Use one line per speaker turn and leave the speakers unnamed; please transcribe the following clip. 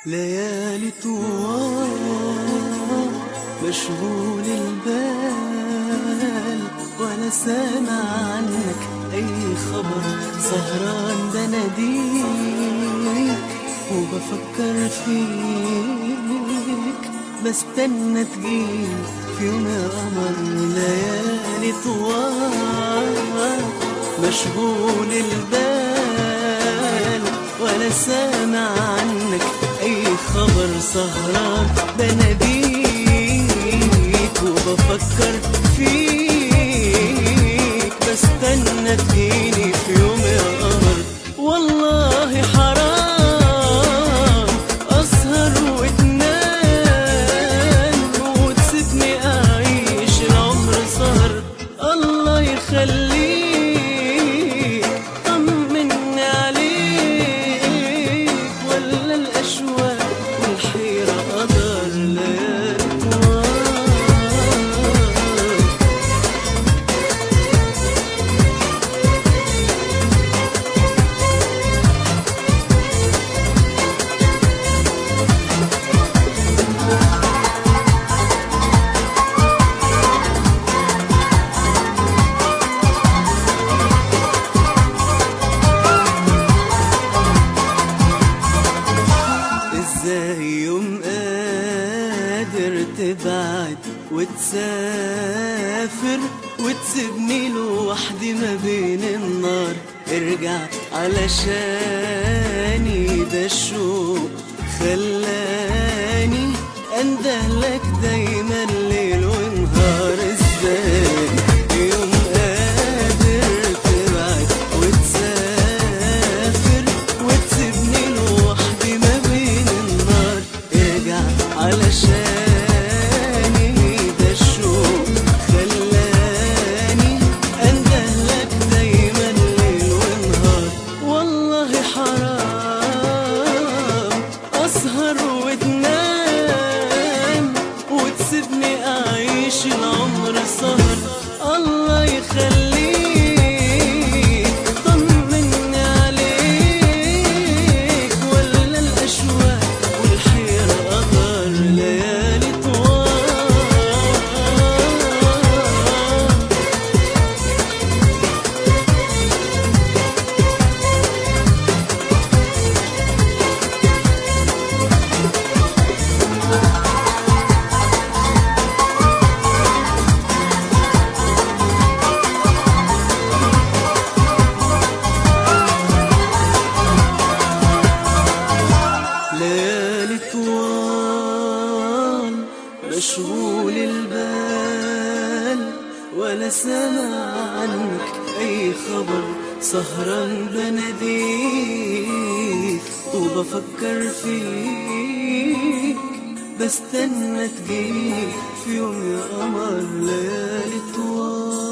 ليالي طوال مشغول البال ولا سامع عنك أي خبر، سهران بناديك وبفكر فيك، بستنى تجيني في يوم يا قمر. ليالي طوال مشغول البال ولا سامع عنك أي خبر، سهران بناديك وبفكر فيك، بستنى تجيني في يوم يا قمر. والله حرام أسهر وتنام وتسيبني أعيش العمر سهر. الله يخليك طمني عليك، ولا الأشواق والحيرة قدر. ليالي طوال ازاي يوم قادر تبعد وتسافر وتسيبني لوحدي ما بين النار. ارجع علشاني، ده الشوق خلاني اندهلك دايما ليل ونهار. ازاي يوم قادر تبعد وتسافر وتسيبني لوحدي ما بين النار. ارجع علشاني، ده الشوق خلاني اندهلك دايما ليل ونهار. والله حرام اسهر وتنام وتسيبني اعيش العمر سهر. الله يخليك طمني عليك، ولا الاشواق والحيرة قدر. ليالي طوال ليالي طوال مشغول البال ولا سامع عنك أي خبر، سهران بناديك وبفكر فيك، بستنى تجيك في يوم يا قمر. ليالي طوال